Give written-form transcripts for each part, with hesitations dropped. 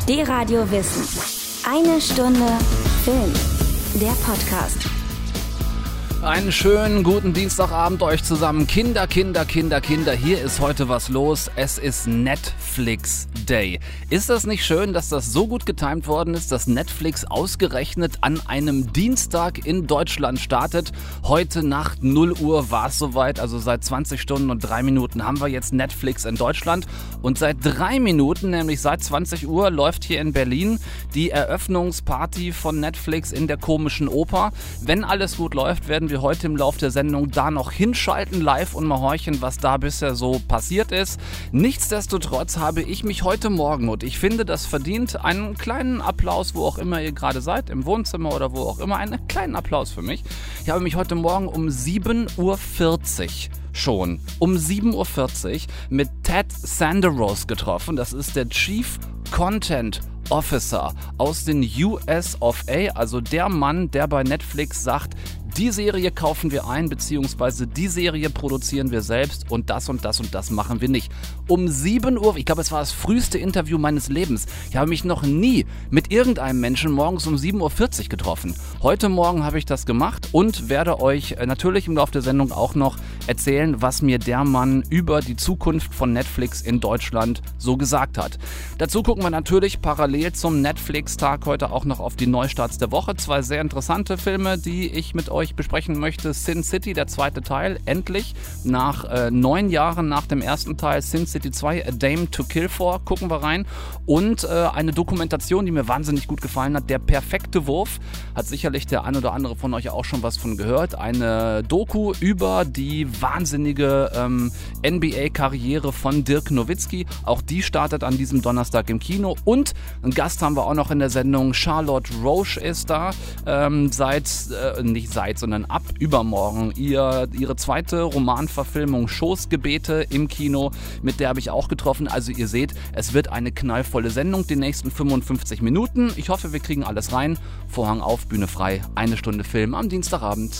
D-Radio Wissen. Eine Stunde Film. Der Podcast. Einen schönen guten Dienstagabend euch zusammen. Kinder. Hier ist heute was los. Es ist Netflix Day. Ist das nicht schön, dass das so gut getimt worden ist, dass Netflix ausgerechnet an einem Dienstag in Deutschland startet? Heute Nacht 0 Uhr war es soweit. Also seit 20 Stunden und 3 Minuten haben wir jetzt Netflix in Deutschland. Und seit 3 Minuten, nämlich seit 20 Uhr, läuft hier in Berlin die Eröffnungsparty von Netflix in der Komischen Oper. Wenn alles gut läuft, werden wir heute im Lauf der Sendung da noch hinschalten live und mal horchen, was da bisher so passiert ist. Nichtsdestotrotz habe ich mich heute Morgen, und ich finde, das verdient einen kleinen Applaus, wo auch immer ihr gerade seid, im Wohnzimmer oder wo auch immer, einen kleinen Applaus für mich. Ich habe mich heute Morgen um 7:40 Uhr schon um 7:40 Uhr mit Ted Sanderos getroffen. Das ist der Chief Content Officer aus den US of A, also der Mann, der bei Netflix sagt, die Serie kaufen wir ein, beziehungsweise die Serie produzieren wir selbst und das machen wir nicht. Um 7 Uhr, ich glaube, es war das früheste Interview meines Lebens. Ich habe mich noch nie mit irgendeinem Menschen morgens um 7:40 Uhr getroffen. Heute Morgen habe ich das gemacht und werde euch natürlich im Laufe der Sendung auch noch erzählen, was mir der Mann über die Zukunft von Netflix in Deutschland so gesagt hat. Dazu gucken wir natürlich parallel zum Netflix-Tag heute auch noch auf die Neustarts der Woche. 2 sehr interessante Filme, die ich mit euch besprechen möchte. Sin City, der zweite Teil, endlich nach 9 Jahren nach dem ersten Teil. Sin City 2, A Dame to Kill For, gucken wir rein. Und eine Dokumentation, die mir wahnsinnig gut gefallen hat, Der perfekte Wurf, hat sicherlich der ein oder andere von euch auch schon was von gehört. Eine Doku über die wahnsinnige NBA-Karriere von Dirk Nowitzki. Auch die startet an diesem Donnerstag im Kino. Und einen Gast haben wir auch noch in der Sendung. Charlotte Roche ist da. Sondern ab übermorgen ihre zweite Romanverfilmung Schoßgebete im Kino, mit der habe ich auch getroffen. Also ihr seht, es wird eine knallvolle Sendung, die nächsten 55 Minuten. Ich hoffe, wir kriegen alles rein. Vorhang auf, Bühne frei, 1 Stunde Film am Dienstagabend.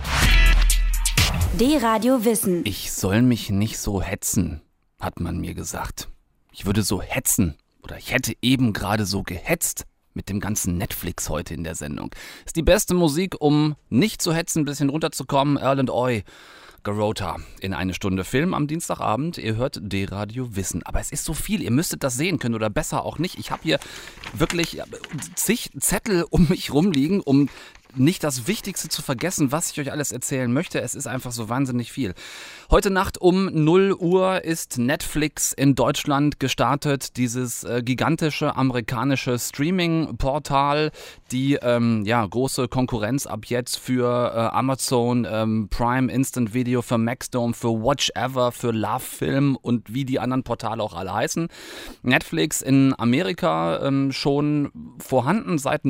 D-Radio Wissen. Ich soll mich nicht so hetzen, hat man mir gesagt. Ich würde so hetzen oder ich hätte eben gerade so gehetzt. Mit dem ganzen Netflix heute in der Sendung. Ist die beste Musik, um nicht zu hetzen, ein bisschen runterzukommen. Earl & Oy, Garota in 1 Stunde Film am Dienstagabend. Ihr hört D-Radio Wissen. Aber es ist so viel, ihr müsstet das sehen können oder besser auch nicht. Ich habe hier wirklich zig Zettel um mich rumliegen, um nicht das Wichtigste zu vergessen, was ich euch alles erzählen möchte. Es ist einfach so wahnsinnig viel. Heute Nacht um 0 Uhr ist Netflix in Deutschland gestartet. Dieses gigantische amerikanische Streaming-Portal, die große Konkurrenz ab jetzt für Amazon, Prime Instant Video, für Maxdome, für Watch Ever, für Love Film und wie die anderen Portale auch alle heißen. Netflix in Amerika schon vorhanden seit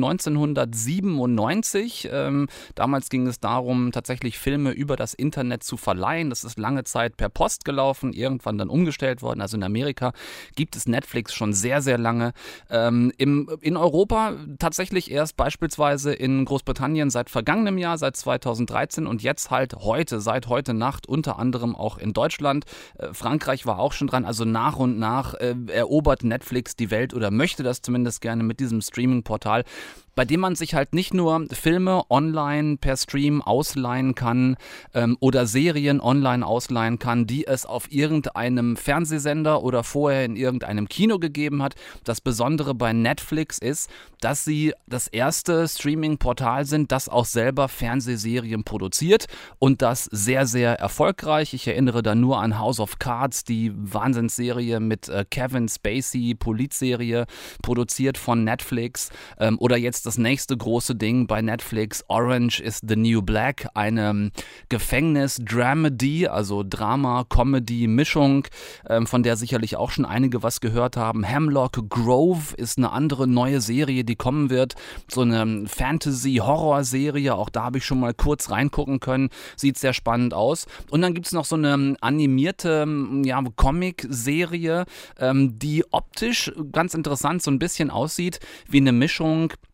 1997. Damals ging es darum, tatsächlich Filme über das Internet zu verleihen. Das ist lange Zeit per Post gelaufen, irgendwann dann umgestellt worden. Also in Amerika gibt es Netflix schon sehr, sehr lange. In Europa tatsächlich erst beispielsweise in Großbritannien seit vergangenem Jahr, seit 2013 und jetzt halt seit heute Nacht unter anderem auch in Deutschland. Frankreich war auch schon dran. Also nach und nach erobert Netflix die Welt oder möchte das zumindest gerne mit diesem Streaming-Portal, bei dem man sich halt nicht nur Filme online per Stream ausleihen kann oder Serien online ausleihen kann, die es auf irgendeinem Fernsehsender oder vorher in irgendeinem Kino gegeben hat. Das Besondere bei Netflix ist, dass sie das erste Streaming-Portal sind, das auch selber Fernsehserien produziert und das sehr, sehr erfolgreich. Ich erinnere da nur an House of Cards, die Wahnsinnsserie mit Kevin Spacey, Polizserie, produziert von Netflix, oder jetzt das nächste große Ding bei Netflix, Orange is the New Black, eine Gefängnis-Dramedy, also Drama-Comedy-Mischung, von der sicherlich auch schon einige was gehört haben. Hemlock Grove ist eine andere neue Serie, die kommen wird, so eine Fantasy-Horror-Serie, auch da habe ich schon mal kurz reingucken können, sieht sehr spannend aus. Und dann gibt es noch so eine animierte Comic-Serie, die optisch ganz interessant so ein bisschen aussieht wie eine Mischung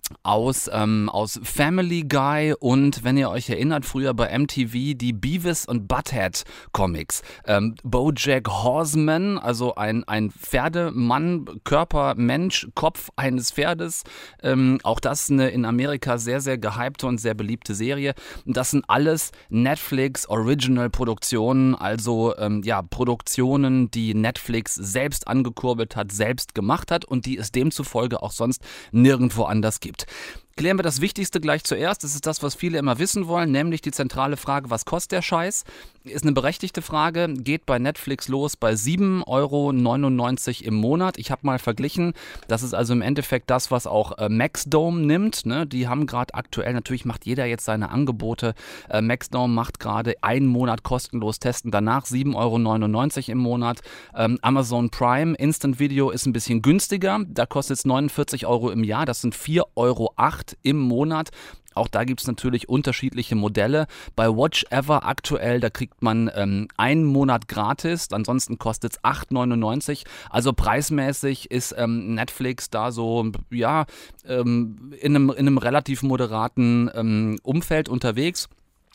aus Family Guy und, wenn ihr euch erinnert, früher bei MTV die Beavis und Butthead Comics. BoJack Horseman, also ein Pferdemann, Körper, Mensch, Kopf eines Pferdes. Auch das eine in Amerika sehr, sehr gehypte und sehr beliebte Serie. Und das sind alles Netflix Original Produktionen, also Produktionen, die Netflix selbst angekurbelt hat, selbst gemacht hat und die es demzufolge auch sonst nirgendwo anders gibt. Klären wir das Wichtigste gleich zuerst. Das ist das, was viele immer wissen wollen, nämlich die zentrale Frage, was kostet der Scheiß? Ist eine berechtigte Frage, geht bei Netflix los bei 7,99 € im Monat. Ich habe mal verglichen, das ist also im Endeffekt das, was auch Maxdome nimmt. Ne? Die haben gerade aktuell, natürlich macht jeder jetzt seine Angebote. Maxdome macht gerade einen Monat kostenlos testen, danach 7,99 € im Monat. Amazon Prime Instant Video ist ein bisschen günstiger, da kostet es 49 € im Jahr, das sind 4,08 € im Monat. Auch da gibt es natürlich unterschiedliche Modelle. Bei Watch Ever aktuell, da kriegt man einen Monat gratis, ansonsten kostet es 8,99 €. Also preismäßig ist Netflix da so in einem relativ moderaten Umfeld unterwegs.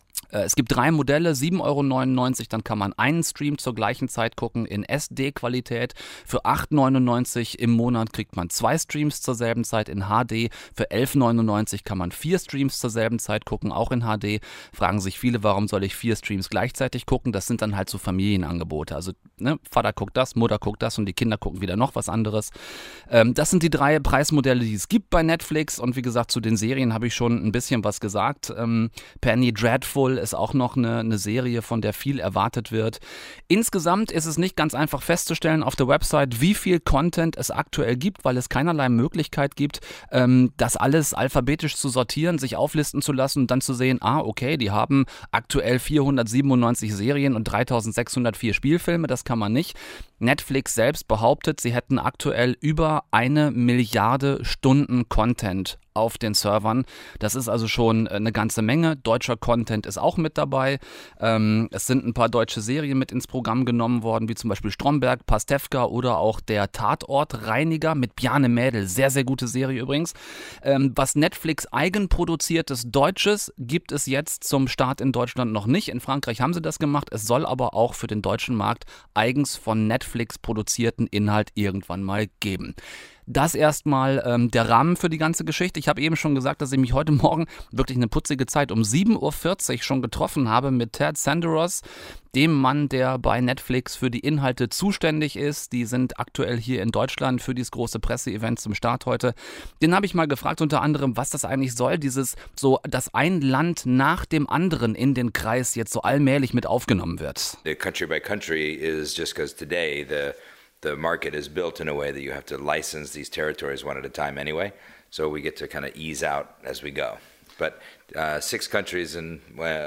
Es gibt 3 Modelle, 7,99 €, dann kann man einen Stream zur gleichen Zeit gucken in SD-Qualität. Für 8,99 € im Monat kriegt man 2 Streams zur selben Zeit in HD. Für 11,99 € kann man 4 Streams zur selben Zeit gucken, auch in HD. Fragen sich viele, warum soll ich 4 Streams gleichzeitig gucken? Das sind dann halt so Familienangebote. Also Vater guckt das, Mutter guckt das und die Kinder gucken wieder noch was anderes. Das sind die 3 Preismodelle, die es gibt bei Netflix. Und wie gesagt, zu den Serien habe ich schon ein bisschen was gesagt. Penny Dreadful ist auch noch eine Serie, von der viel erwartet wird. Insgesamt ist es nicht ganz einfach festzustellen auf der Website, wie viel Content es aktuell gibt, weil es keinerlei Möglichkeit gibt, das alles alphabetisch zu sortieren, sich auflisten zu lassen und dann zu sehen, okay, die haben aktuell 497 Serien und 3604 Spielfilme, das kann man nicht. Netflix selbst behauptet, sie hätten aktuell über 1 Milliarde Stunden Content auf den Servern. Das ist also schon eine ganze Menge. Deutscher Content ist auch mit dabei. Es sind ein paar deutsche Serien mit ins Programm genommen worden, wie zum Beispiel Stromberg, Pastewka oder auch der Tatortreiniger mit Bjarne Mädel. Sehr, sehr gute Serie übrigens. Was Netflix eigenproduziertes Deutsches gibt es jetzt zum Start in Deutschland noch nicht. In Frankreich haben sie das gemacht. Es soll aber auch für den deutschen Markt eigens von Netflix produzierten Inhalt irgendwann mal geben. Das erstmal der Rahmen für die ganze Geschichte. Ich habe eben schon gesagt, dass ich mich heute Morgen wirklich eine putzige Zeit um 7:40 Uhr schon getroffen habe mit Ted Sarandos, dem Mann, der bei Netflix für die Inhalte zuständig ist. Die sind aktuell hier in Deutschland für dieses große Presseevent zum Start heute. Den habe ich mal gefragt, unter anderem, was das eigentlich soll, dass ein Land nach dem anderen in den Kreis jetzt so allmählich mit aufgenommen wird. The country by country is just because today the market is built in a way that you have to license these territories one at a time anyway. So we get to kind of ease out as we go. But 6 countries in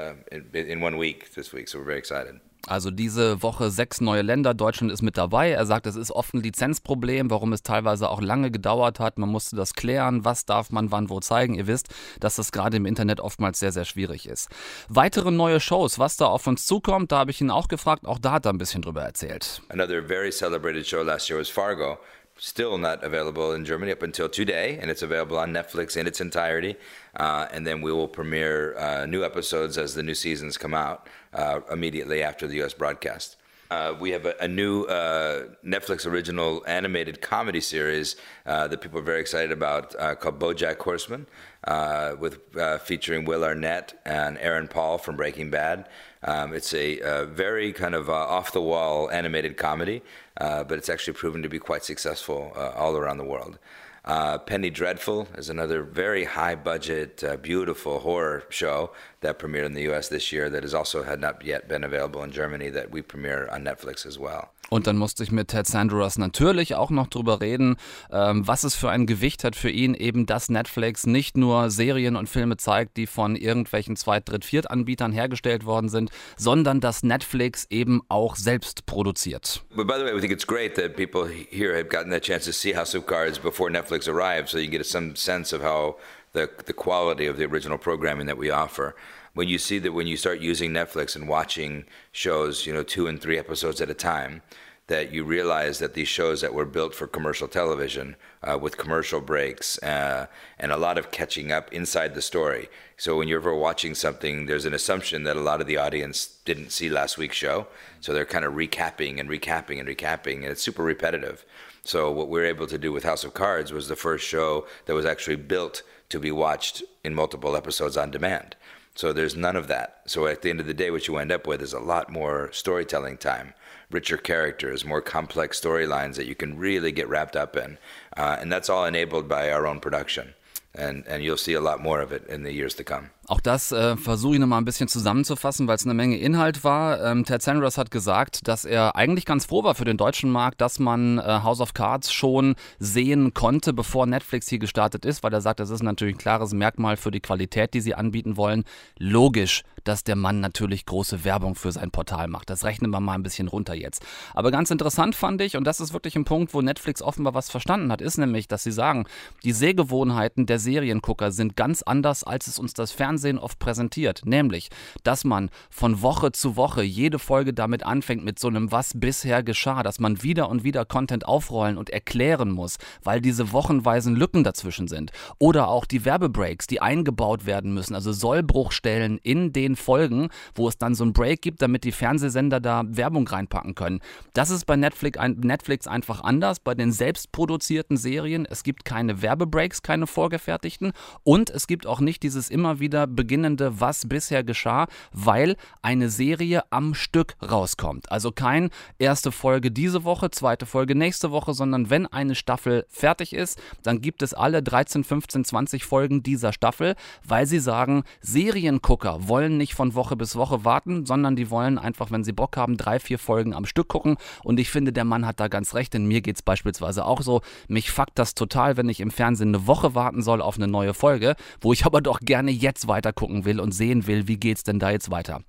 1 week this week, so we're very excited. Also diese Woche 6 neue Länder, Deutschland ist mit dabei. Er sagt, es ist oft ein Lizenzproblem, warum es teilweise auch lange gedauert hat. Man musste das klären, was darf man wann wo zeigen. Ihr wisst, dass das gerade im Internet oftmals sehr, sehr schwierig ist. Weitere neue Shows, was da auf uns zukommt, da habe ich ihn auch gefragt. Auch da hat er ein bisschen drüber erzählt. Another very celebrated show last year was Fargo. Still not available in Germany up until today, and it's available on Netflix in its entirety. And then we will premiere new episodes as the new seasons come out immediately after the U.S. broadcast. We have a new Netflix original animated comedy series that people are very excited about called BoJack Horseman, featuring Will Arnett and Aaron Paul from Breaking Bad. It's a very kind of off-the-wall animated comedy, but it's actually proven to be quite successful all around the world. Penny Dreadful is another very high-budget, beautiful horror show that premiered in the U.S. this year that had not yet been available in Germany that we premiere on Netflix as well. Und dann musste ich mit Ted Sarandos natürlich auch noch drüber reden, was es für ein Gewicht hat für ihn, eben dass Netflix nicht nur Serien und Filme zeigt, die von irgendwelchen Zweit-, Dritt-, Viert-Anbietern hergestellt worden sind, sondern dass Netflix eben auch selbst produziert. But by the way, we think it's great that people here have gotten the chance to see House of Cards before Netflix arrived, so you get some sense of how the quality of the original programming that we offer. When you start using Netflix and watching shows, 2 and 3 episodes at a time, that you realize that these shows that were built for commercial television with commercial breaks and a lot of catching up inside the story. So when you're ever watching something, there's an assumption that a lot of the audience didn't see last week's show. So they're kind of recapping, and it's super repetitive. So what we were able to do with House of Cards was the first show that was actually built to be watched in multiple episodes on demand. So there's none of that. So at the end of the day, what you end up with is a lot more storytelling time, richer characters, more complex storylines that you can really get wrapped up in. And that's all enabled by our own production. And you'll see a lot more of it in the years to come. Auch das versuche ich nochmal ein bisschen zusammenzufassen, weil es eine Menge Inhalt war. Ted Sarandos hat gesagt, dass er eigentlich ganz froh war für den deutschen Markt, dass man House of Cards schon sehen konnte, bevor Netflix hier gestartet ist, weil er sagt, das ist natürlich ein klares Merkmal für die Qualität, die sie anbieten wollen. Logisch, dass der Mann natürlich große Werbung für sein Portal macht. Das rechnen wir mal ein bisschen runter jetzt. Aber ganz interessant fand ich, und das ist wirklich ein Punkt, wo Netflix offenbar was verstanden hat, ist nämlich, dass sie sagen, die Sehgewohnheiten der Seriengucker sind ganz anders, als es uns das Fernsehen oft präsentiert, nämlich, dass man von Woche zu Woche jede Folge damit anfängt mit so einem was bisher geschah, dass man wieder und wieder Content aufrollen und erklären muss, weil diese wochenweisen Lücken dazwischen sind. Oder auch die Werbebreaks, die eingebaut werden müssen, also Sollbruchstellen in den Folgen, wo es dann so einen Break gibt, damit die Fernsehsender da Werbung reinpacken können. Das ist bei Netflix einfach anders, bei den selbstproduzierten Serien. Es gibt keine Werbebreaks, keine vorgefertigten, und es gibt auch nicht dieses immer wieder beginnende, was bisher geschah, weil eine Serie am Stück rauskommt. Also kein erste Folge diese Woche, zweite Folge nächste Woche, sondern wenn eine Staffel fertig ist, dann gibt es alle 13, 15, 20 Folgen dieser Staffel, weil sie sagen, Seriengucker wollen nicht von Woche bis Woche warten, sondern die wollen einfach, wenn sie Bock haben, 3, 4 Folgen am Stück gucken, und ich finde, der Mann hat da ganz recht, denn mir geht es beispielsweise auch so, mich fuckt das total, wenn ich im Fernsehen eine Woche warten soll auf eine neue Folge, wo ich aber doch gerne jetzt weiter gucken will und sehen will, wie geht's denn da jetzt weiter.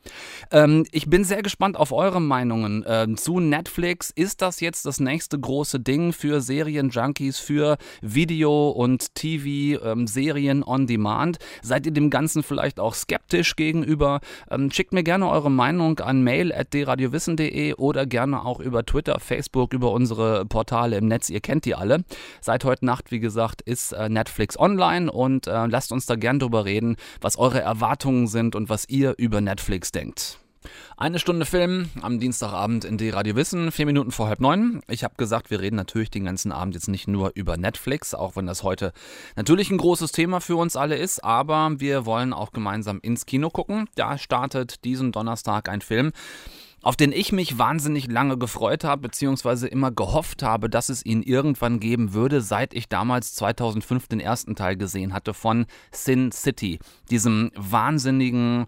Ich bin sehr gespannt auf eure Meinungen zu Netflix. Ist das jetzt das nächste große Ding für Serienjunkies, für Video- und TV-Serien on Demand? Seid ihr dem Ganzen vielleicht auch skeptisch gegenüber? Schickt mir gerne eure Meinung an mail@dradiowissen.de oder gerne auch über Twitter, Facebook, über unsere Portale im Netz. Ihr kennt die alle. Seit heute Nacht, wie gesagt, ist Netflix online, und lasst uns da gern drüber reden, was eure Erwartungen sind und was ihr über Netflix denkt. Eine Stunde Film am Dienstagabend in D-Radio Wissen, 4 Minuten vor 8:30. Ich habe gesagt, wir reden natürlich den ganzen Abend jetzt nicht nur über Netflix, auch wenn das heute natürlich ein großes Thema für uns alle ist, aber wir wollen auch gemeinsam ins Kino gucken. Da startet diesen Donnerstag ein Film, auf den ich mich wahnsinnig lange gefreut habe, beziehungsweise immer gehofft habe, dass es ihn irgendwann geben würde, seit ich damals 2005 den ersten Teil gesehen hatte von Sin City, diesem wahnsinnigen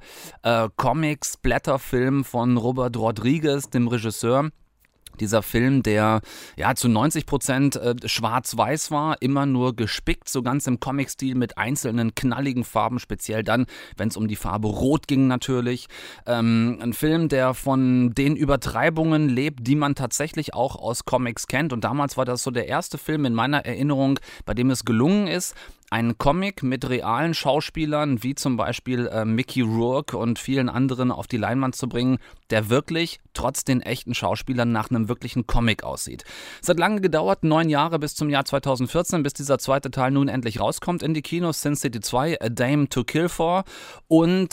Comic-Splatter-Film von Robert Rodriguez, dem Regisseur. Dieser Film, der ja zu 90% schwarz-weiß war, immer nur gespickt, so ganz im Comic-Stil mit einzelnen knalligen Farben, speziell dann, wenn es um die Farbe Rot ging natürlich. Ein Film, der von den Übertreibungen lebt, die man tatsächlich auch aus Comics kennt. Und damals war das so der erste Film in meiner Erinnerung, bei dem es gelungen ist, einen Comic mit realen Schauspielern, wie zum Beispiel Mickey Rourke und vielen anderen, auf die Leinwand zu bringen, der wirklich trotz den echten Schauspielern nach einem wirklichen Comic aussieht. Es hat lange gedauert, 9 Jahre bis zum Jahr 2014, bis dieser zweite Teil nun endlich rauskommt in die Kinos, Sin City 2, A Dame to Kill For. Und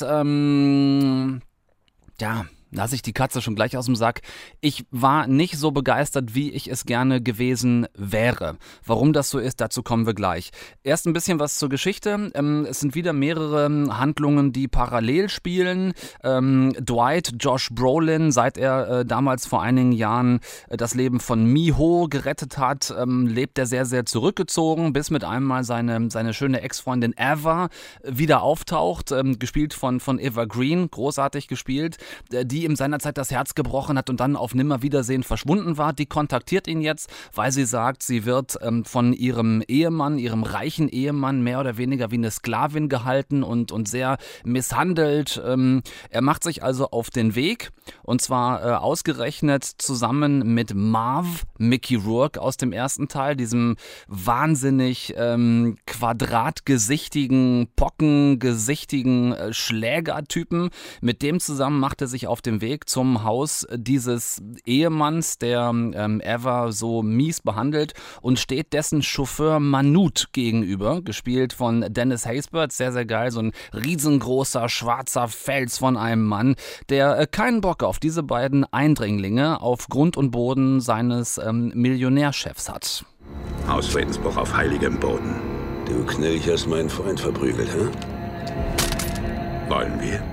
lasse ich die Katze schon gleich aus dem Sack. Ich war nicht so begeistert, wie ich es gerne gewesen wäre. Warum das so ist, dazu kommen wir gleich. Erst ein bisschen was zur Geschichte. Es sind wieder mehrere Handlungen, die parallel spielen. Dwight, Josh Brolin, seit er damals vor einigen Jahren das Leben von Miho gerettet hat, lebt er sehr, sehr zurückgezogen, bis mit einmal seine schöne Ex-Freundin Eva wieder auftaucht, gespielt von Eva Green, großartig gespielt, die ihm seinerzeit das Herz gebrochen hat und dann auf Nimmerwiedersehen verschwunden war. Die kontaktiert ihn jetzt, weil sie sagt, sie wird von ihrem Ehemann, ihrem reichen Ehemann, mehr oder weniger wie eine Sklavin gehalten und sehr misshandelt. Er macht sich also auf den Weg, und zwar ausgerechnet zusammen mit Marv, Mickey Rourke aus dem ersten Teil, diesem wahnsinnig quadratgesichtigen, pockengesichtigen Schlägertypen. Mit dem zusammen macht er sich auf dem Weg zum Haus dieses Ehemanns, der Eva so mies behandelt, und steht dessen Chauffeur Manute gegenüber, gespielt von Dennis Haysbert, sehr, sehr geil, so ein riesengroßer schwarzer Fels von einem Mann, der keinen Bock auf diese beiden Eindringlinge auf Grund und Boden seines Millionärchefs hat. Hausfriedensbruch auf heiligem Boden. Du Knilch hast meinen Freund verprügelt, hä? Wollen wir?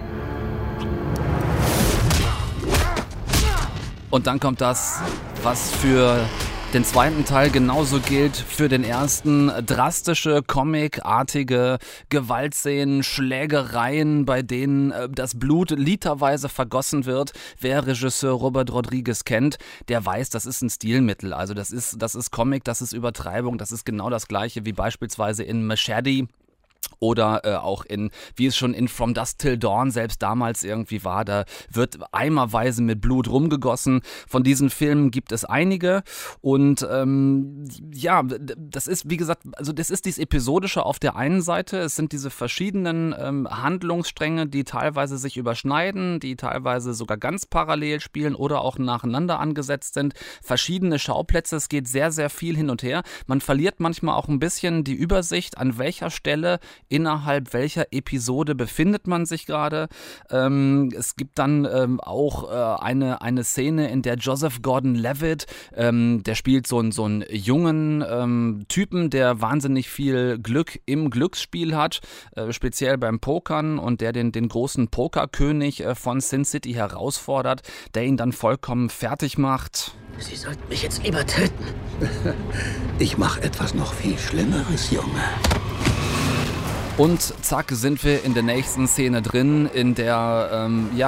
Und dann kommt das, was für den zweiten Teil genauso gilt für den ersten: drastische, comicartige Gewaltszenen, Schlägereien, bei denen das Blut literweise vergossen wird. Wer Regisseur Robert Rodriguez kennt, der weiß, das ist ein Stilmittel. Also das ist Comic, das ist Übertreibung, das ist genau das Gleiche wie beispielsweise in Machete. Oder auch wie es schon in From Dusk Till Dawn selbst damals irgendwie war, da wird eimerweise mit Blut rumgegossen. Von diesen Filmen gibt es einige und das ist, wie gesagt, also das ist dieses Episodische auf der einen Seite, es sind diese verschiedenen Handlungsstränge, die teilweise sich überschneiden, die teilweise sogar ganz parallel spielen oder auch nacheinander angesetzt sind, verschiedene Schauplätze, es geht sehr, sehr viel hin und her. Man verliert manchmal auch ein bisschen die Übersicht, an welcher Stelle innerhalb welcher Episode befindet man sich gerade. Es gibt dann auch eine Szene, in der Joseph Gordon-Levitt, der spielt so einen jungen Typen, der wahnsinnig viel Glück im Glücksspiel hat, speziell beim Pokern, und der den großen Pokerkönig von Sin City herausfordert, der ihn dann vollkommen fertig macht. Sie sollten mich jetzt lieber töten. Ich mache etwas noch viel Schlimmeres, Junge. Und zack, sind wir in der nächsten Szene drin, in der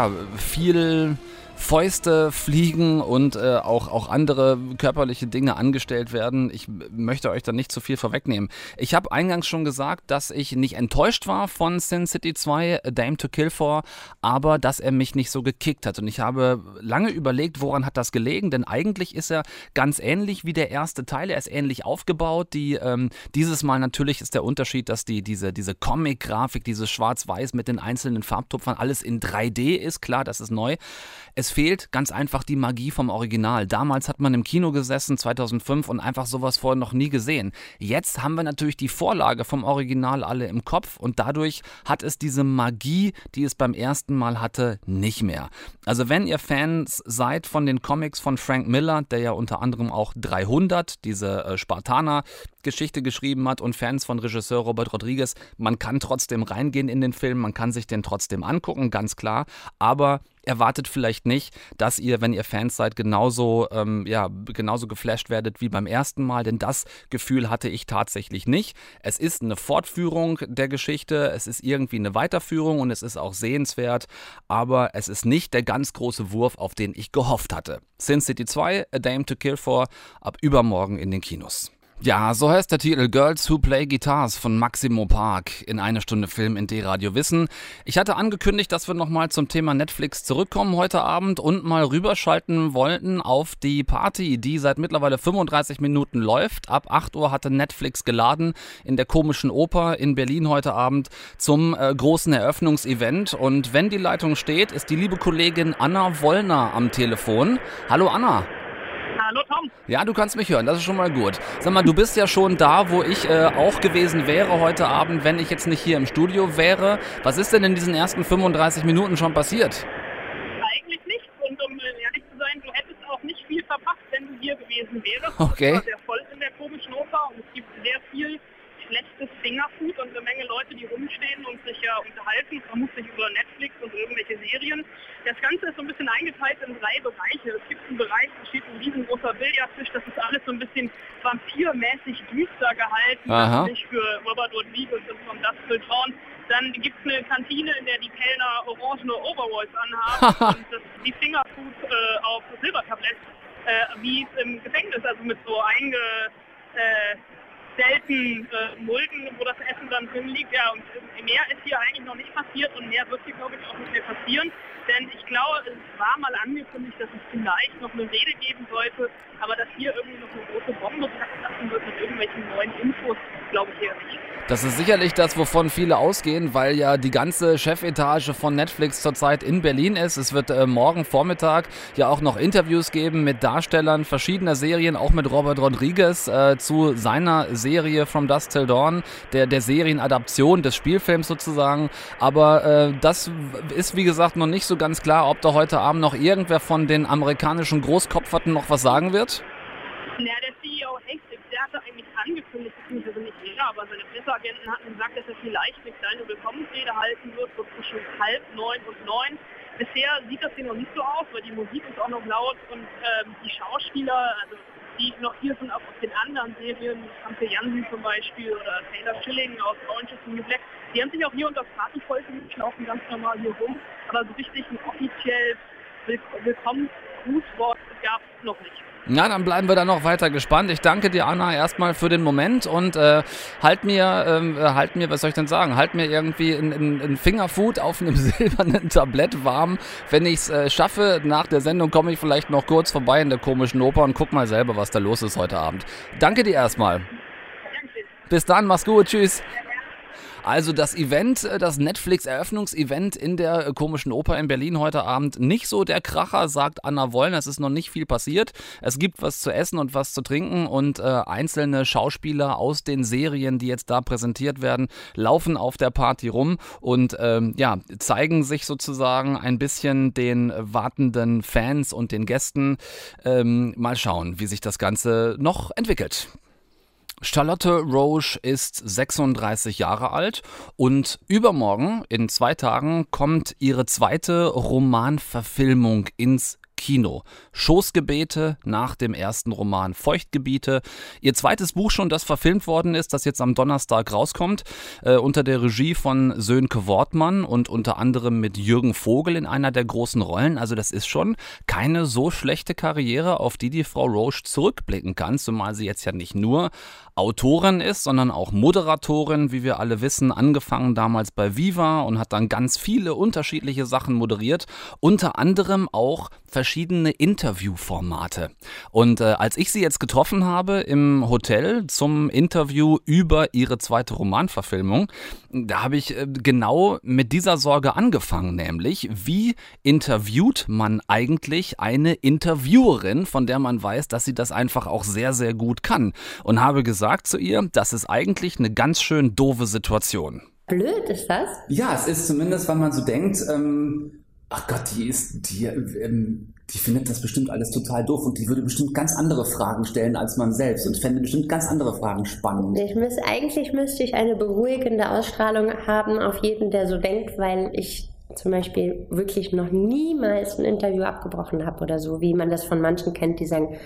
viel Fäuste fliegen und auch andere körperliche Dinge angestellt werden. Ich möchte euch da nicht zu viel vorwegnehmen. Ich habe eingangs schon gesagt, dass ich nicht enttäuscht war von Sin City 2, A Dame to Kill For, aber dass er mich nicht so gekickt hat. Und ich habe lange überlegt, woran hat das gelegen, denn eigentlich ist er ganz ähnlich wie der erste Teil. Er ist ähnlich aufgebaut. Dieses Mal natürlich ist der Unterschied, dass diese Comic-Grafik, dieses Schwarz-Weiß mit den einzelnen Farbtupfern, alles in 3D ist. Klar, das ist neu. Es fehlt ganz einfach die Magie vom Original. Damals hat man im Kino gesessen, 2005, und einfach sowas vorher noch nie gesehen. Jetzt haben wir natürlich die Vorlage vom Original alle im Kopf und dadurch hat es diese Magie, die es beim ersten Mal hatte, nicht mehr. Also wenn ihr Fans seid von den Comics von Frank Miller, der ja unter anderem auch 300, diese Spartaner-Geschichte geschrieben hat, und Fans von Regisseur Robert Rodriguez, man kann trotzdem reingehen in den Film, man kann sich den trotzdem angucken, ganz klar, aber erwartet vielleicht nicht, dass ihr, wenn ihr Fans seid, genauso geflasht werdet wie beim ersten Mal, denn das Gefühl hatte ich tatsächlich nicht. Es ist eine Fortführung der Geschichte, es ist irgendwie eine Weiterführung und es ist auch sehenswert, aber es ist nicht der ganz große Wurf, auf den ich gehofft hatte. Sin City 2, A Dame to Kill For, ab übermorgen in den Kinos. Ja, so heißt der Titel Girls Who Play Guitars von Maximo Park in eine Stunde Film in D-Radio Wissen. Ich hatte angekündigt, dass wir nochmal zum Thema Netflix zurückkommen heute Abend und mal rüberschalten wollten auf die Party, die seit mittlerweile 35 Minuten läuft. Ab 8 Uhr hatte Netflix geladen in der Komischen Oper in Berlin heute Abend zum großen Eröffnungsevent. Und wenn die Leitung steht, ist die liebe Kollegin Anna Wollner am Telefon. Hallo Anna. Hallo Tom. Ja, du kannst mich hören, das ist schon mal gut. Sag mal, du bist ja schon da, wo ich auch gewesen wäre heute Abend, wenn ich jetzt nicht hier im Studio wäre. Was ist denn in diesen ersten 35 Minuten schon passiert? Eigentlich nichts, und um ehrlich zu sein, du hättest auch nicht viel verpasst, wenn du hier gewesen wärst. Okay. Es war sehr voll in der Komischen Oper und es gibt sehr viel schlechtes Fingerfood und eine Menge Leute, die rumstehen und sich unterhalten, vermutlich über Netflix und irgendwelche Serien. Das Ganze ist so ein bisschen eingeteilt in 3 Bereiche. Es gibt einen Bereich, da steht ein riesengroßer Billardtisch, das ist alles so ein bisschen vampirmäßig düster gehalten, natürlich für Robert Rodriguez und From Dusk Till Dawn. Dann gibt es eine Kantine, in der die Kellner orangene Overalls anhaben und die Fingerfood auf Silbertablett, wie es im Gefängnis, also mit so selten Mulden, wo das Essen dann drin liegt. Ja, und mehr ist hier eigentlich noch nicht passiert und mehr wird hier, glaube ich, auch nicht mehr passieren. Denn ich glaube, es war mal angekündigt, dass es vielleicht noch eine Rede geben sollte, aber dass hier irgendwie noch eine große Bombe platzen wird mit irgendwelchen neuen Infos, glaube ich eher nicht. Das ist sicherlich das, wovon viele ausgehen, weil ja die ganze Chefetage von Netflix zurzeit in Berlin ist. Es wird morgen Vormittag ja auch noch Interviews geben mit Darstellern verschiedener Serien, auch mit Robert Rodriguez zu seiner Serie From Dusk Till Dawn, der Serienadaption des Spielfilms sozusagen. Aber das ist, wie gesagt, noch nicht so ganz klar, ob da heute Abend noch irgendwer von den amerikanischen Großkopferten noch was sagen wird. Ja, der CEO Hastings, der hatte eigentlich angekündigt, beziehungsweise nicht er, aber seine Presseagenten hatten gesagt, dass er vielleicht eine kleine Willkommensrede halten wird, so zwischen 8:30 und 9. Bisher sieht das hier noch nicht so aus, weil die Musik ist auch noch laut und die Schauspieler, also die noch hier sind, auch aus den anderen Serien, Anke Jansen zum Beispiel oder Taylor Schilling aus Orange is the New Black, die haben sich auch hier unter das Partyvolk gemischt, laufen ganz normal hier rum, aber so richtig ein offiziell Willkommensgrußwort gab es noch nicht. Ja, dann bleiben wir da noch weiter gespannt. Ich danke dir, Anna, erstmal für den Moment und halt mir, was soll ich denn sagen, halt mir irgendwie ein Fingerfood auf einem silbernen Tablett warm. Wenn ich es schaffe, nach der Sendung komme ich vielleicht noch kurz vorbei in der komischen Oper und guck mal selber, was da los ist heute Abend. Danke dir erstmal. Bis dann, mach's gut, tschüss. Also das Event, das Netflix-Eröffnungsevent in der komischen Oper in Berlin heute Abend, nicht so der Kracher, sagt Anna Wollner. Es ist noch nicht viel passiert. Es gibt was zu essen und was zu trinken und einzelne Schauspieler aus den Serien, die jetzt da präsentiert werden, laufen auf der Party rum und zeigen sich sozusagen ein bisschen den wartenden Fans und den Gästen. Mal schauen, wie sich das Ganze noch entwickelt. Charlotte Roche ist 36 Jahre alt und übermorgen, in 2 Tagen, kommt ihre zweite Romanverfilmung ins Kino. Schoßgebete nach dem ersten Roman Feuchtgebiete. Ihr zweites Buch schon, das verfilmt worden ist, das jetzt am Donnerstag rauskommt, unter der Regie von Sönke Wortmann und unter anderem mit Jürgen Vogel in einer der großen Rollen. Also das ist schon keine so schlechte Karriere, auf die Frau Roche zurückblicken kann, zumal sie jetzt ja nicht nur Autorin ist, sondern auch Moderatorin, wie wir alle wissen, angefangen damals bei Viva und hat dann ganz viele unterschiedliche Sachen moderiert, unter anderem auch verschiedene Interviewformate. Und als ich sie jetzt getroffen habe im Hotel zum Interview über ihre zweite Romanverfilmung, da habe ich genau mit dieser Sorge angefangen, nämlich wie interviewt man eigentlich eine Interviewerin, von der man weiß, dass sie das einfach auch sehr, sehr gut kann, und habe gesagt zu ihr, das ist eigentlich eine ganz schön doofe Situation. Blöd ist das? Ja, es ist zumindest, wenn man so denkt, ach Gott, die findet das bestimmt alles total doof und die würde bestimmt ganz andere Fragen stellen als man selbst und fände bestimmt ganz andere Fragen spannend. Eigentlich müsste ich eine beruhigende Ausstrahlung haben auf jeden, der so denkt, weil ich zum Beispiel wirklich noch niemals ein Interview abgebrochen habe oder so, wie man das von manchen kennt, die sagen,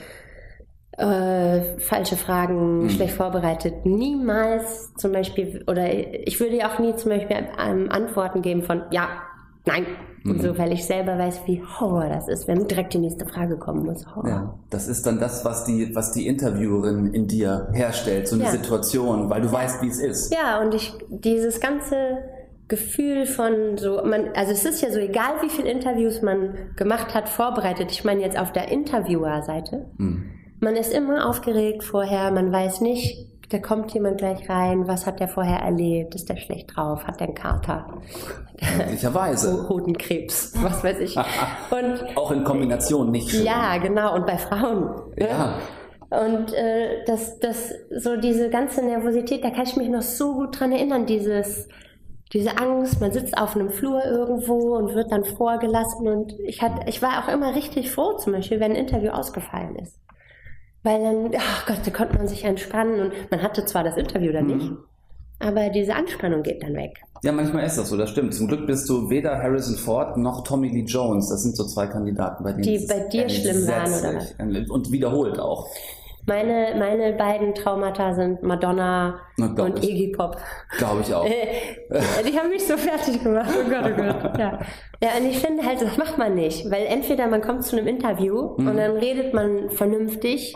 falsche Fragen, schlecht vorbereitet. Niemals zum Beispiel, oder ich würde ja auch nie zum Beispiel Antworten geben von ja, nein. Und so, weil ich selber weiß, wie Horror das ist, wenn direkt die nächste Frage kommen muss. Horror. Ja, das ist dann das, was die Interviewerin in dir herstellt, so eine Situation, weil du weißt, wie es ist. Ja, und dieses ganze Gefühl von so, also es ist ja so egal, wie viele Interviews man gemacht hat, vorbereitet. Ich meine jetzt auf der Interviewer-Seite. Man ist immer aufgeregt vorher, man weiß nicht, da kommt jemand gleich rein, was hat der vorher erlebt, ist der schlecht drauf, hat der einen Kater? Möglicherweise. Hodenkrebs, was weiß ich. Und auch in Kombination nicht schön. Ja, genau, und bei Frauen. Ja. Und das so diese ganze Nervosität, da kann ich mich noch so gut dran erinnern, diese Angst, man sitzt auf einem Flur irgendwo und wird dann vorgelassen und ich war auch immer richtig froh, zum Beispiel, wenn ein Interview ausgefallen ist. Weil dann, ach Gott, da konnte man sich entspannen und man hatte zwar das Interview dann nicht, aber diese Anspannung geht dann weg. Ja, manchmal ist das so, das stimmt. Zum Glück bist du weder Harrison Ford noch Tommy Lee Jones. Das sind so 2 Kandidaten, bei denen die bei dir schlimm waren, oder was? Und wiederholt auch. Meine beiden Traumata sind Madonna und Iggy Pop. Glaube ich auch. Die haben mich so fertig gemacht. Oh Gott, oh Gott. Ja, und ich finde halt, das macht man nicht. Weil entweder man kommt zu einem Interview und dann redet man vernünftig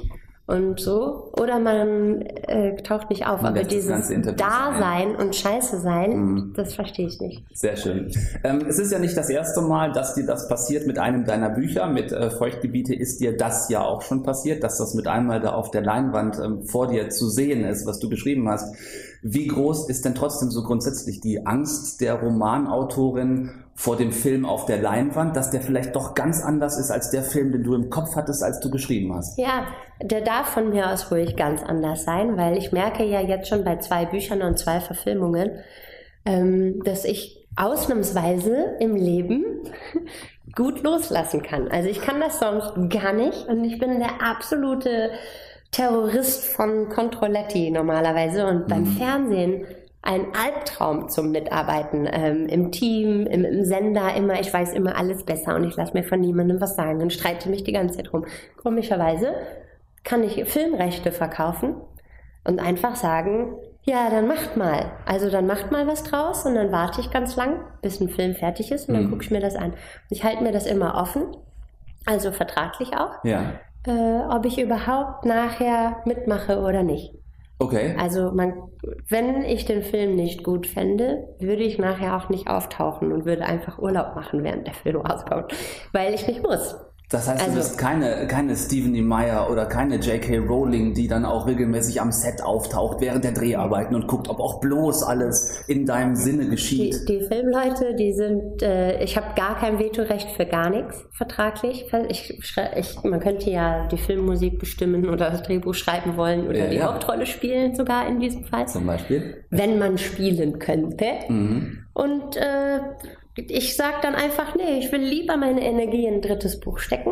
und so. Oder man taucht nicht auf. Aber dieses Dasein und Scheiße sein, das verstehe ich nicht. Sehr schön. Es ist ja nicht das erste Mal, dass dir das passiert mit einem deiner Bücher. Mit Feuchtgebiete ist dir das ja auch schon passiert, dass das mit einmal da auf der Leinwand vor dir zu sehen ist, was du geschrieben hast. Wie groß ist denn trotzdem so grundsätzlich die Angst der Romanautorin vor dem Film auf der Leinwand, dass der vielleicht doch ganz anders ist als der Film, den du im Kopf hattest, als du geschrieben hast? Ja, der darf von mir aus ruhig ganz anders sein, weil ich merke ja jetzt schon bei 2 Büchern und 2 Verfilmungen, dass ich ausnahmsweise im Leben gut loslassen kann. Also ich kann das sonst gar nicht und ich bin der absolute Terrorist von Controletti normalerweise und beim Fernsehen ein Albtraum zum Mitarbeiten, im Team, im Sender immer, ich weiß immer alles besser und ich lasse mir von niemandem was sagen und streite mich die ganze Zeit rum. Komischerweise kann ich Filmrechte verkaufen und einfach sagen, ja, dann macht mal. Also dann macht mal was draus und dann warte ich ganz lang, bis ein Film fertig ist und dann gucke ich mir das an. Ich halte mir das immer offen, also vertraglich auch, ob ich überhaupt nachher mitmache oder nicht. Okay. Also wenn ich den Film nicht gut fände, würde ich nachher auch nicht auftauchen und würde einfach Urlaub machen, während der Film rauskommt, weil ich nicht muss. Das heißt, du bist keine Stephenie Meyer oder keine J.K. Rowling, die dann auch regelmäßig am Set auftaucht während der Dreharbeiten und guckt, ob auch bloß alles in deinem Sinne geschieht. Die Filmleute, die sind, ich habe gar kein Vetorecht für gar nichts vertraglich. Man könnte ja die Filmmusik bestimmen oder das Drehbuch schreiben wollen oder die Hauptrolle spielen sogar in diesem Fall. Zum Beispiel? Wenn man spielen könnte. Und ich sage dann einfach, nee, ich will lieber meine Energie in ein 3. Buch stecken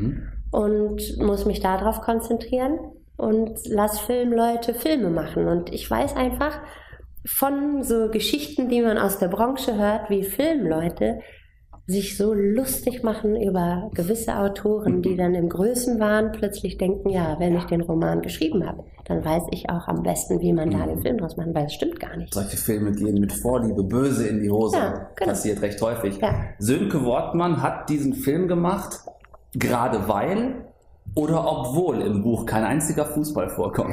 und muss mich darauf konzentrieren und lass Filmleute Filme machen. Und ich weiß einfach von so Geschichten, die man aus der Branche hört, wie Filmleute sich so lustig machen über gewisse Autoren, die dann im Größenwahn plötzlich denken, ja, wenn ich den Roman geschrieben habe, dann weiß ich auch am besten, wie man da den Film draus macht, weil es stimmt gar nicht. Solche Filme gehen mit Vorliebe böse in die Hose. Ja, genau. Passiert recht häufig. Ja. Sönke Wortmann hat diesen Film gemacht, gerade weil oder obwohl im Buch kein einziger Fußball vorkommt.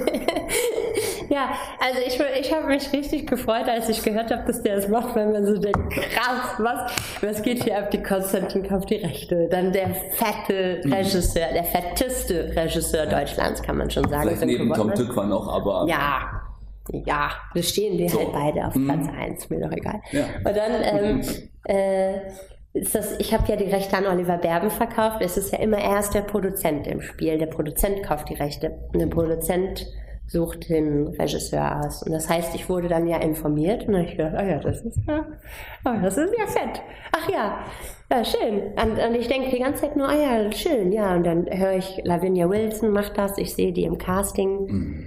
Ja, also ich habe mich richtig gefreut, als ich gehört habe, dass der es macht, weil man so denkt, krass, was geht hier ab? Die Konstantin kauft die Rechte. Dann der fette Regisseur, der fetteste Regisseur Deutschlands, kann man schon sagen. Vielleicht neben Tom Tykwer noch, aber... Ja, wir stehen die halt beide auf Platz 1, mir doch egal. Ja. Und dann ich habe ja die Rechte an Oliver Berben verkauft. Es ist ja immer erst der Produzent im Spiel. Der Produzent kauft die Rechte. Und der Produzent sucht den Regisseur aus. Und das heißt, ich wurde dann ja informiert und dann habe ich gedacht, das ist ja fett. Ach ja, schön. Und ich denke die ganze Zeit nur, schön, ja. Und dann höre ich, Lavinia Wilson macht das, ich sehe die im Casting.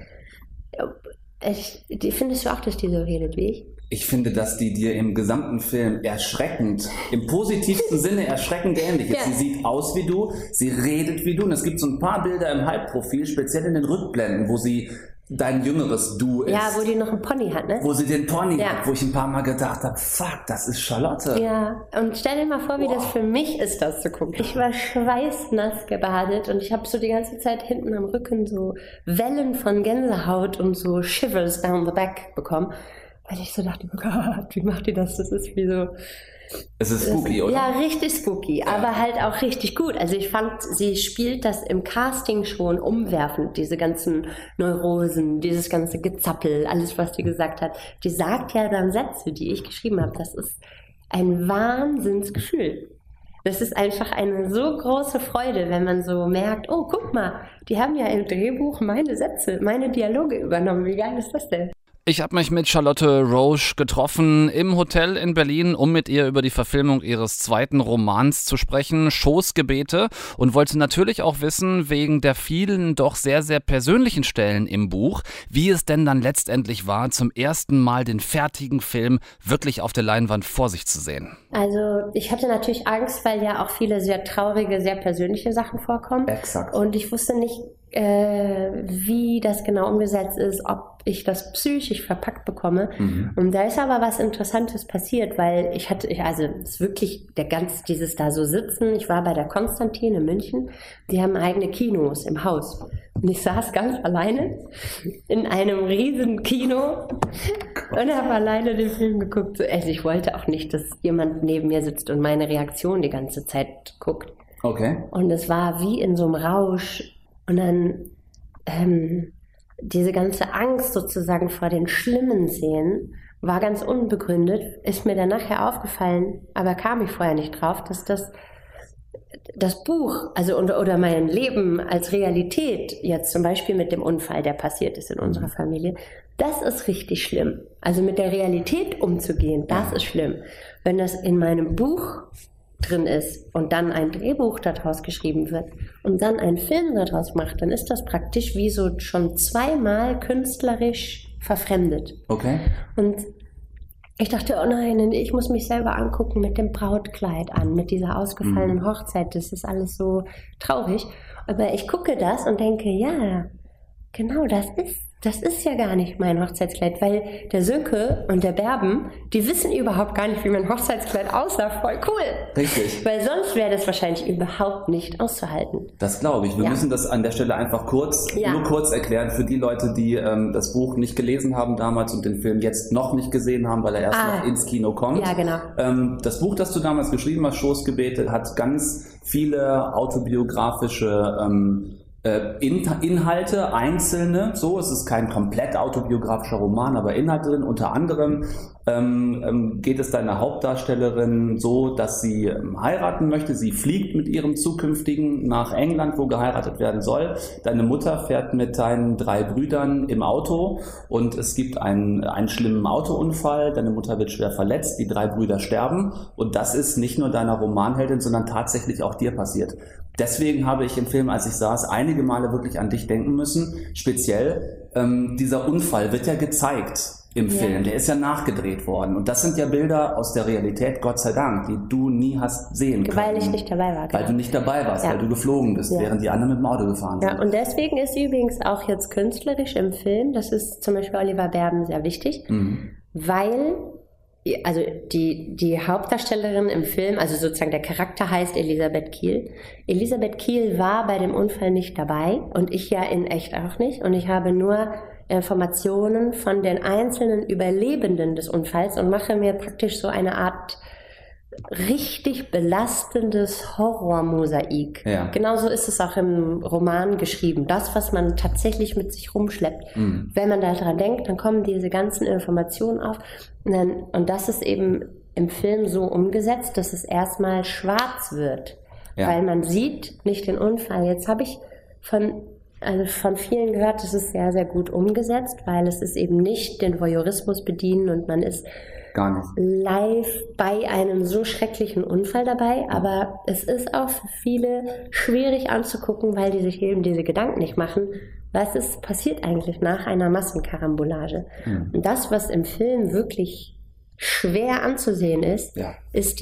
Findest du auch, dass die so redet wie ich? Ich finde, dass die dir im gesamten Film erschreckend, im positivsten Sinne erschreckend ähnlich ist. Ja. Sie sieht aus wie du, sie redet wie du und es gibt so ein paar Bilder im Halbprofil, speziell in den Rückblenden, wo sie dein jüngeres Du ist. Ja, wo die noch einen Pony hat, ne? Wo sie den Pony hat, wo ich ein paar Mal gedacht habe, fuck, das ist Charlotte. Ja, und stell dir mal vor, wie das für mich ist, das zu gucken. Ich war schweißnass gebadet und ich habe so die ganze Zeit hinten am Rücken so Wellen von Gänsehaut und so Shivers down the back bekommen. Weil ich so dachte, oh Gott, wie macht die das? Das ist wie so... Es ist spooky, oder? Ja, richtig spooky, aber halt auch richtig gut. Also ich fand, sie spielt das im Casting schon umwerfend, diese ganzen Neurosen, dieses ganze Gezappel, alles, was die gesagt hat. Die sagt ja dann Sätze, die ich geschrieben habe. Das ist ein Wahnsinnsgefühl. Das ist einfach eine so große Freude, wenn man so merkt, oh, guck mal, die haben ja im Drehbuch meine Sätze, meine Dialoge übernommen. Wie geil ist das denn? Ich habe mich mit Charlotte Roche getroffen im Hotel in Berlin, um mit ihr über die Verfilmung ihres 2. Romans zu sprechen, Schoßgebete, und wollte natürlich auch wissen, wegen der vielen doch sehr, sehr persönlichen Stellen im Buch, wie es denn dann letztendlich war, zum ersten Mal den fertigen Film wirklich auf der Leinwand vor sich zu sehen. Also ich hatte natürlich Angst, weil ja auch viele sehr traurige, sehr persönliche Sachen vorkommen. Exakt. Und ich wusste nicht wie das genau umgesetzt ist, ob ich das psychisch verpackt bekomme. Und da ist aber was Interessantes passiert, weil es ist wirklich dieses da so sitzen. Ich war bei der Konstantin in München, die haben eigene Kinos im Haus. Und ich saß ganz alleine in einem riesen Kino und habe alleine den Film geguckt. Also ich wollte auch nicht, dass jemand neben mir sitzt und meine Reaktion die ganze Zeit guckt. Okay. Und es war wie in so einem Rausch. Und dann diese ganze Angst sozusagen vor den schlimmen Szenen war ganz unbegründet, ist mir dann nachher aufgefallen, aber kam ich vorher nicht drauf, dass das Buch, also oder mein Leben als Realität, jetzt zum Beispiel mit dem Unfall, der passiert ist in unserer Familie, das ist richtig schlimm. Also mit der Realität umzugehen, das ist schlimm. Wenn das in meinem Buch drin ist und dann ein Drehbuch daraus geschrieben wird und dann ein Film daraus macht, dann ist das praktisch wie so schon zweimal künstlerisch verfremdet. Okay. Und ich dachte, oh nein, ich muss mich selber angucken mit dem Brautkleid an, mit dieser ausgefallenen Hochzeit, das ist alles so traurig. Aber ich gucke das und denke, ja, genau, das ist ja gar nicht mein Hochzeitskleid, weil der Sönke und der Berben, die wissen überhaupt gar nicht, wie mein Hochzeitskleid aussah. Voll cool. Richtig. Weil sonst wäre das wahrscheinlich überhaupt nicht auszuhalten. Das glaube ich. Wir müssen das an der Stelle einfach nur kurz erklären für die Leute, die das Buch nicht gelesen haben damals und den Film jetzt noch nicht gesehen haben, weil er erst noch ins Kino kommt. Ja, genau. Das Buch, das du damals geschrieben hast, Schoßgebete, hat ganz viele autobiografische Inhalte, einzelne, so, es ist kein komplett autobiografischer Roman, aber Inhalte drin, unter anderem geht es deiner Hauptdarstellerin so, dass sie heiraten möchte, sie fliegt mit ihrem Zukünftigen nach England, wo geheiratet werden soll, deine Mutter fährt mit deinen 3 Brüdern im Auto und es gibt einen schlimmen Autounfall, deine Mutter wird schwer verletzt, die 3 Brüder sterben und das ist nicht nur deiner Romanheldin, sondern tatsächlich auch dir passiert. Deswegen habe ich im Film, als ich saß, einige Male wirklich an dich denken müssen. Speziell, dieser Unfall wird ja gezeigt im Film. Der ist ja nachgedreht worden. Und das sind ja Bilder aus der Realität, Gott sei Dank, die du nie hast sehen können. Weil ich nicht dabei war. Weil du nicht dabei warst, weil du geflogen bist, während die anderen mit dem Auto gefahren sind. Ja, und deswegen ist übrigens auch jetzt künstlerisch im Film, das ist zum Beispiel Oliver Berben sehr wichtig, weil... Also die Hauptdarstellerin im Film, also sozusagen der Charakter heißt Elisabeth Kiel. Elisabeth Kiel war bei dem Unfall nicht dabei und ich ja in echt auch nicht. Und ich habe nur Informationen von den einzelnen Überlebenden des Unfalls und mache mir praktisch so eine Art richtig belastendes Horrormosaik. Ja. Genauso ist es auch im Roman geschrieben. Das, was man tatsächlich mit sich rumschleppt. Wenn man daran denkt, dann kommen diese ganzen Informationen auf. Und das ist eben im Film so umgesetzt, dass es erstmal schwarz wird. Ja. Weil man sieht nicht den Unfall. Jetzt habe ich von vielen gehört, das ist sehr, sehr gut umgesetzt, weil es ist eben nicht den Voyeurismus bedienen und man ist gar nicht live bei einem so schrecklichen Unfall dabei, aber es ist auch für viele schwierig anzugucken, weil die sich eben diese Gedanken nicht machen, was ist passiert eigentlich nach einer Massenkarambolage. Und das, was im Film wirklich schwer anzusehen ist, ist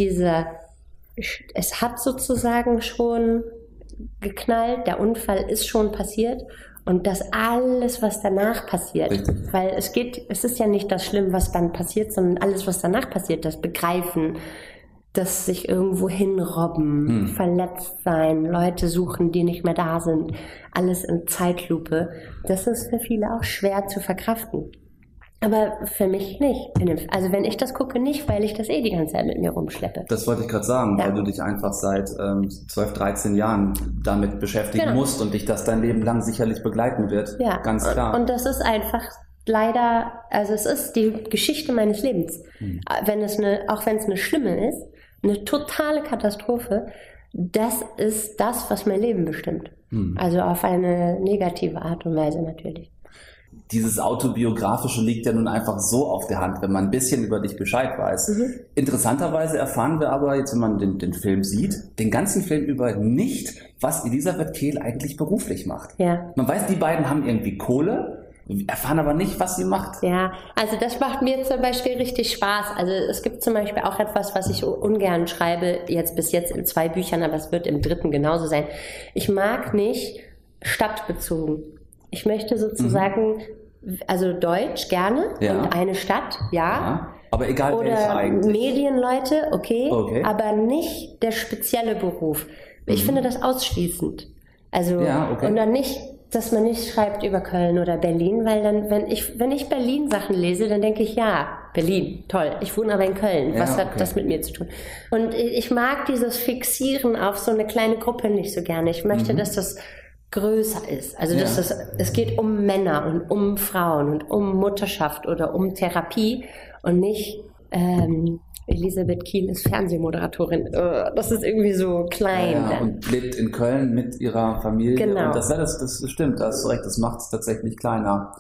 es hat sozusagen schon geknallt, der Unfall ist schon passiert und das alles, was danach passiert. Richtig. Weil es ist ja nicht das Schlimme, was dann passiert, sondern alles, was danach passiert, das Begreifen, das sich irgendwo hinrobben, verletzt sein, Leute suchen, die nicht mehr da sind, alles in Zeitlupe. Das ist für viele auch schwer zu verkraften. Aber für mich nicht. Also wenn ich das gucke, nicht, weil ich das die ganze Zeit mit mir rumschleppe. Das wollte ich gerade sagen, weil du dich einfach seit 12, 13 Jahren damit beschäftigen musst und dich das dein Leben lang sicherlich begleiten wird. Ja, ganz klar. Und das ist einfach leider, also es ist die Geschichte meines Lebens. Auch wenn es eine schlimme ist, eine totale Katastrophe, das ist das, was mein Leben bestimmt. Also auf eine negative Art und Weise natürlich. Dieses Autobiografische liegt ja nun einfach so auf der Hand, wenn man ein bisschen über dich Bescheid weiß. Interessanterweise erfahren wir aber, jetzt wenn man den Film sieht, den ganzen Film über nicht, was Elisabeth Kiel eigentlich beruflich macht. Ja. Man weiß, die beiden haben irgendwie Kohle, erfahren aber nicht, was sie macht. Ja, also das macht mir zum Beispiel richtig Spaß. Also es gibt zum Beispiel auch etwas, was ich ungern schreibe, bis jetzt in 2 Büchern, aber es wird im 3. genauso sein. Ich mag nicht stadtbezogen. Ich möchte sozusagen, also Deutsch gerne und eine Stadt, ja. Aber egal welche oder eigentlich. Medienleute, okay, aber nicht der spezielle Beruf. Ich finde das ausschließend. Also, und dann nicht, dass man nicht schreibt über Köln oder Berlin, weil dann, wenn ich Berlin Sachen lese, dann denke ich, ja, Berlin, toll. Ich wohne aber in Köln. Was hat das mit mir zu tun? Und ich mag dieses Fixieren auf so eine kleine Gruppe nicht so gerne. Ich möchte, dass das größer ist. Also es geht um Männer und um Frauen und um Mutterschaft oder um Therapie und nicht Elisabeth Kiel ist Fernsehmoderatorin. Das ist irgendwie so klein. Ja, und lebt in Köln mit ihrer Familie. Genau. Und das stimmt, da hast du recht, das macht es tatsächlich kleiner.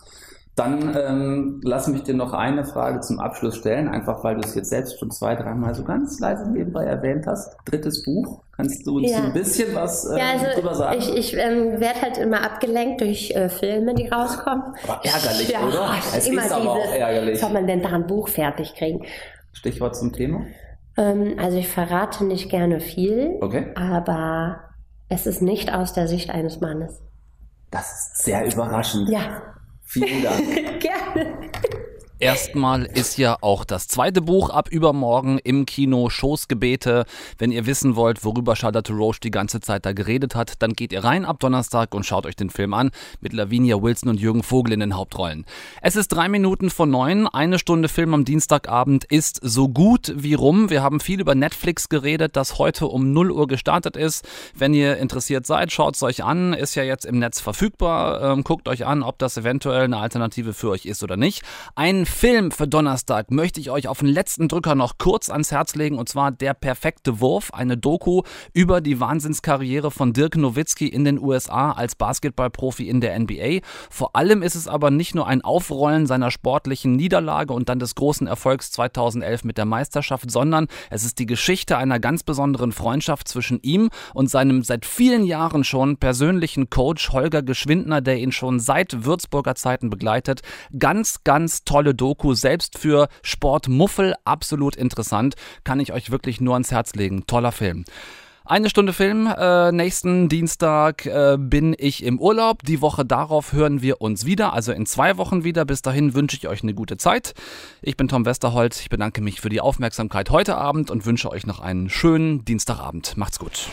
Dann lass mich dir noch eine Frage zum Abschluss stellen, einfach weil du es jetzt selbst schon 2-3 Mal so ganz leise nebenbei erwähnt hast. 3. Buch, kannst du uns ein bisschen was drüber sagen? Ich werde halt immer abgelenkt durch Filme, die rauskommen. Aber ärgerlich, oder? Es ist aber auch ärgerlich. Soll man denn da ein Buch fertig kriegen? Stichwort zum Thema? Also ich verrate nicht gerne viel, aber es ist nicht aus der Sicht eines Mannes. Das ist sehr überraschend. Ja. Vielen Dank. Gerne. Erstmal ist ja auch das 2. Buch ab übermorgen im Kino, Schoßgebete. Wenn ihr wissen wollt, worüber Charlotte Roche die ganze Zeit da geredet hat, dann geht ihr rein ab Donnerstag und schaut euch den Film an, mit Lavinia Wilson und Jürgen Vogel in den Hauptrollen. Es ist 3 Minuten vor 9, 1 Stunde Film am Dienstagabend ist so gut wie rum. Wir haben viel über Netflix geredet, das heute um 0 Uhr gestartet ist. Wenn ihr interessiert seid, schaut es euch an, ist ja jetzt im Netz verfügbar. Guckt euch an, ob das eventuell eine Alternative für euch ist oder nicht. Ein Film für Donnerstag möchte ich euch auf den letzten Drücker noch kurz ans Herz legen, und zwar Der perfekte Wurf, eine Doku über die Wahnsinnskarriere von Dirk Nowitzki in den USA als Basketballprofi in der NBA. Vor allem ist es aber nicht nur ein Aufrollen seiner sportlichen Niederlage und dann des großen Erfolgs 2011 mit der Meisterschaft, sondern es ist die Geschichte einer ganz besonderen Freundschaft zwischen ihm und seinem seit vielen Jahren schon persönlichen Coach Holger Geschwindner, der ihn schon seit Würzburger Zeiten begleitet. Ganz, ganz tolle Doku, selbst für Sportmuffel absolut interessant, kann ich euch wirklich nur ans Herz legen. Toller Film. 1 Stunde Film, nächsten Dienstag bin ich im Urlaub. Die Woche darauf hören wir uns wieder, also in 2 Wochen wieder. Bis dahin wünsche ich euch eine gute Zeit. Ich bin Tom Westerholt, ich bedanke mich für die Aufmerksamkeit heute Abend und wünsche euch noch einen schönen Dienstagabend. Macht's gut.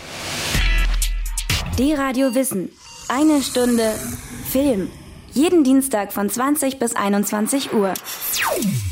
Die Radio Wissen. 1 Stunde Film. Jeden Dienstag von 20 bis 21 Uhr.